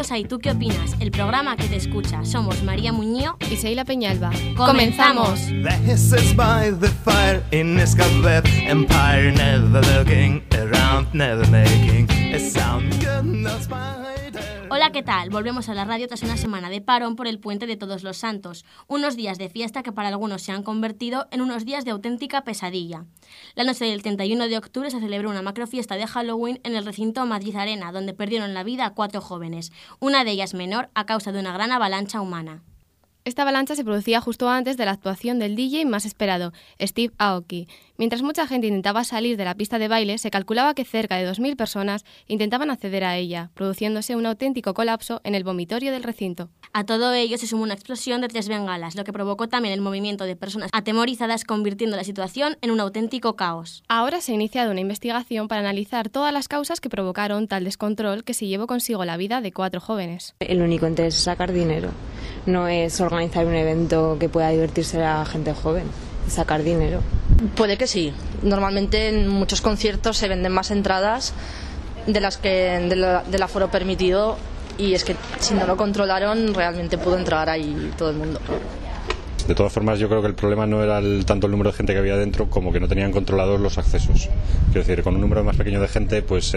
Bienvenidos a ¿Y tú qué opinas?, el programa que te escucha. Somos María Muñoz y Seila Peñalba. ¡Comenzamos! Hola, ¿qué tal? Volvemos a la radio tras una semana de parón por el puente de Todos los Santos, unos días de fiesta que para algunos se han convertido en unos días de auténtica pesadilla. La noche del 31 de octubre se celebró una macrofiesta de Halloween en el recinto Madrid Arena, donde perdieron la vida 4 jóvenes, una de ellas menor a causa de una gran avalancha humana. Esta avalancha se producía justo antes de la actuación del DJ más esperado, Steve Aoki. Mientras mucha gente intentaba salir de la pista de baile, se calculaba que cerca de 2.000 personas intentaban acceder a ella, produciéndose un auténtico colapso en el vomitorio del recinto. A todo ello se sumó una explosión de 3 bengalas, lo que provocó también el movimiento de personas atemorizadas, convirtiendo la situación en un auténtico caos. Ahora se ha iniciado una investigación para analizar todas las causas que provocaron tal descontrol que se llevó consigo la vida de 4 jóvenes. El único interés es sacar dinero, no es organizar un evento que pueda divertirse a la gente joven, es sacar dinero. Puede que sí. Normalmente en muchos conciertos se venden más entradas de las que del aforo permitido, y es que si no lo controlaron realmente pudo entrar ahí todo el mundo. De todas formas, yo creo que el problema no era tanto el número de gente que había dentro como que no tenían controlados los accesos. Quiero decir, con un número más pequeño de gente pues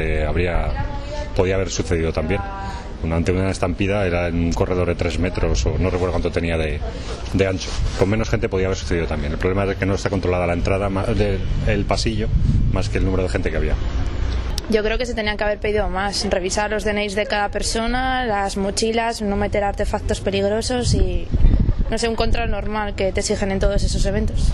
podía haber sucedido también. Ante una estampida era en un corredor de 3 metros o no recuerdo cuánto tenía de ancho. Con menos gente podía haber sucedido también. El problema es que no está controlada la entrada del pasillo más que el número de gente que había. Yo creo que se tenían que haber pedido más, revisar los DNIs de cada persona, las mochilas, no meter artefactos peligrosos y, no sé, un control normal que te exigen en todos esos eventos.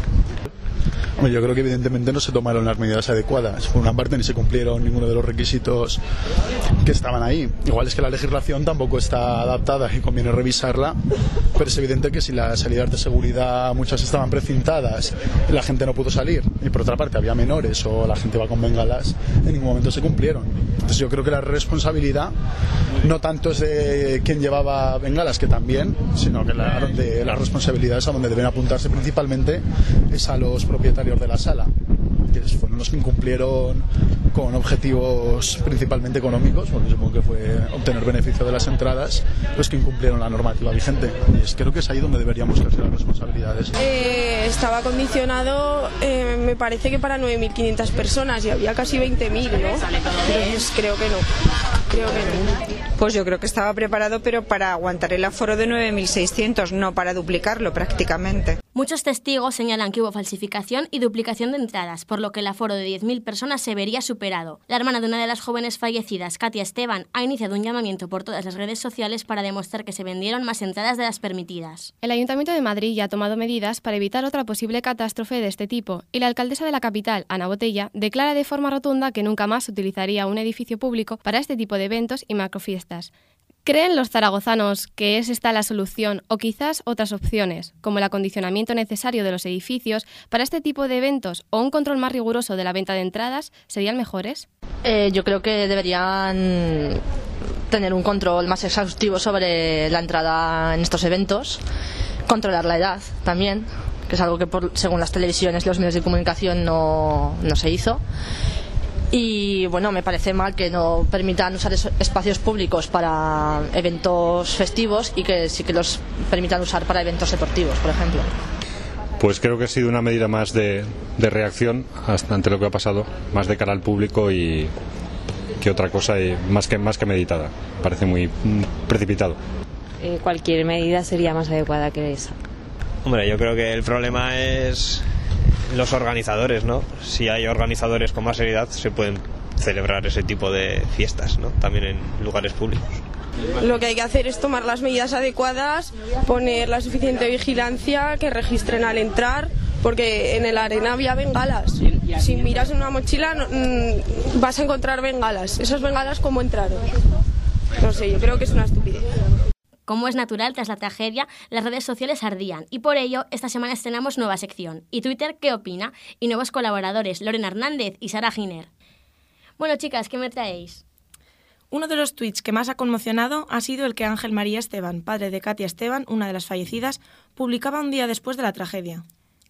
Yo creo que evidentemente no se tomaron las medidas adecuadas. Por una parte ni se cumplieron ninguno de los requisitos que estaban ahí. Igual es que la legislación tampoco está adaptada y conviene revisarla, pero es evidente que si las salidas de seguridad muchas estaban precintadas, la gente no pudo salir, y por otra parte había menores o la gente iba con bengalas, en ningún momento se cumplieron. Entonces yo creo que la responsabilidad no tanto es de quien llevaba bengalas, que también, sino que de las responsabilidades a donde deben apuntarse principalmente es a los propietarios de la sala, que fueron los que incumplieron con objetivos principalmente económicos, porque supongo que fue obtener beneficio de las entradas, los que incumplieron la normativa vigente. Y creo que es ahí donde deberíamos ejercer las responsabilidades. Estaba acondicionado, me parece que para 9.500 personas y había casi 20.000, ¿no? Entonces creo que no. Pues yo creo que estaba preparado, pero para aguantar el aforo de 9.600, no para duplicarlo prácticamente. Muchos testigos señalan que hubo falsificación y duplicación de entradas, por lo que el aforo de 10.000 personas se vería superado. La hermana de una de las jóvenes fallecidas, Katia Esteban, ha iniciado un llamamiento por todas las redes sociales para demostrar que se vendieron más entradas de las permitidas. El Ayuntamiento de Madrid ya ha tomado medidas para evitar otra posible catástrofe de este tipo, y la alcaldesa de la capital, Ana Botella, declara de forma rotunda que nunca más utilizaría un edificio público para este tipo de eventos y macrofiestas. ¿Creen los zaragozanos que es esta la solución o quizás otras opciones, como el acondicionamiento necesario de los edificios para este tipo de eventos o un control más riguroso de la venta de entradas serían mejores? Yo creo que deberían tener un control más exhaustivo sobre la entrada en estos eventos, controlar la edad también, que es algo que según las televisiones y los medios de comunicación no se hizo. Y bueno, me parece mal que no permitan usar espacios públicos para eventos festivos y que sí que los permitan usar para eventos deportivos, por ejemplo. Pues creo que ha sido una medida más de reacción ante lo que ha pasado, más de cara al público y que otra cosa, y más que meditada. Parece muy precipitado. Cualquier medida sería más adecuada que esa. Hombre, yo creo que el problema es los organizadores, ¿no? Si hay organizadores con más seriedad se pueden celebrar ese tipo de fiestas, ¿no? También en lugares públicos. Lo que hay que hacer es tomar las medidas adecuadas, poner la suficiente vigilancia, que registren al entrar, porque en el arena había bengalas. Si miras en una mochila vas a encontrar bengalas. Esas bengalas, ¿cómo entraron? No sé, yo creo que es una estupidez. Como es natural, tras la tragedia, las redes sociales ardían y por ello esta semana estrenamos nueva sección. ¿Y Twitter qué opina? Y nuevos colaboradores, Lorena Hernández y Sara Giner. Bueno, chicas, ¿qué me traéis? Uno de los tweets que más ha conmocionado ha sido el que Ángel María Esteban, padre de Katia Esteban, una de las fallecidas, publicaba un día después de la tragedia.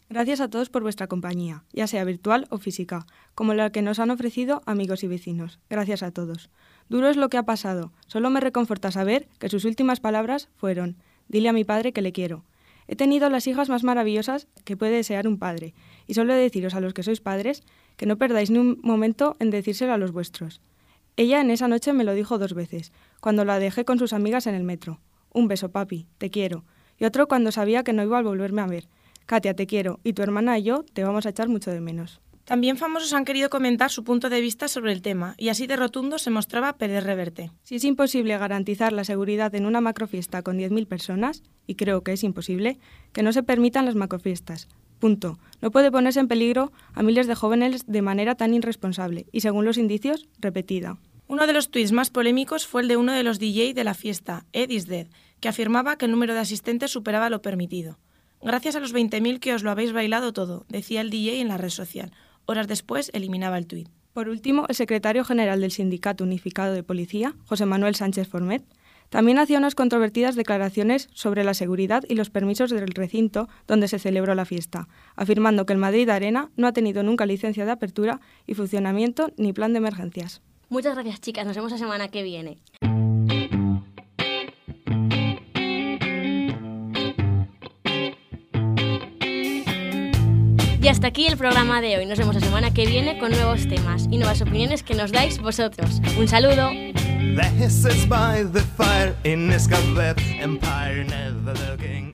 Gracias a todos por vuestra compañía, ya sea virtual o física, como la que nos han ofrecido amigos y vecinos. Gracias a todos. Duro es lo que ha pasado. Solo me reconforta saber que sus últimas palabras fueron: dile a mi padre que le quiero. He tenido las hijas más maravillosas que puede desear un padre, y solo he de deciros a los que sois padres que no perdáis ni un momento en decírselo a los vuestros. Ella en esa noche me lo dijo 2 veces, cuando la dejé con sus amigas en el metro. Un beso, papi, te quiero. Y otro cuando sabía que no iba a volverme a ver. Katia, te quiero, y tu hermana y yo te vamos a echar mucho de menos. También famosos han querido comentar su punto de vista sobre el tema, y así de rotundo se mostraba Pérez Reverte. Si es imposible garantizar la seguridad en una macrofiesta con 10.000 personas, y creo que es imposible, que no se permitan las macrofiestas. Punto. No puede ponerse en peligro a miles de jóvenes de manera tan irresponsable, y según los indicios, repetida. Uno de los tuits más polémicos fue el de uno de los DJ de la fiesta, Ed is Dead, que afirmaba que el número de asistentes superaba lo permitido. Gracias a los 20.000 que os lo habéis bailado todo, decía el DJ en la red social. Horas después eliminaba el tuit. Por último, el secretario general del Sindicato Unificado de Policía, José Manuel Sánchez Formet, también hacía unas controvertidas declaraciones sobre la seguridad y los permisos del recinto donde se celebró la fiesta, afirmando que el Madrid Arena no ha tenido nunca licencia de apertura y funcionamiento ni plan de emergencias. Muchas gracias, chicas. Nos vemos la semana que viene. Y hasta aquí el programa de hoy. Nos vemos la semana que viene con nuevos temas y nuevas opiniones que nos dais vosotros. Un saludo. The hisses by the fire in Escabet Empire never looking.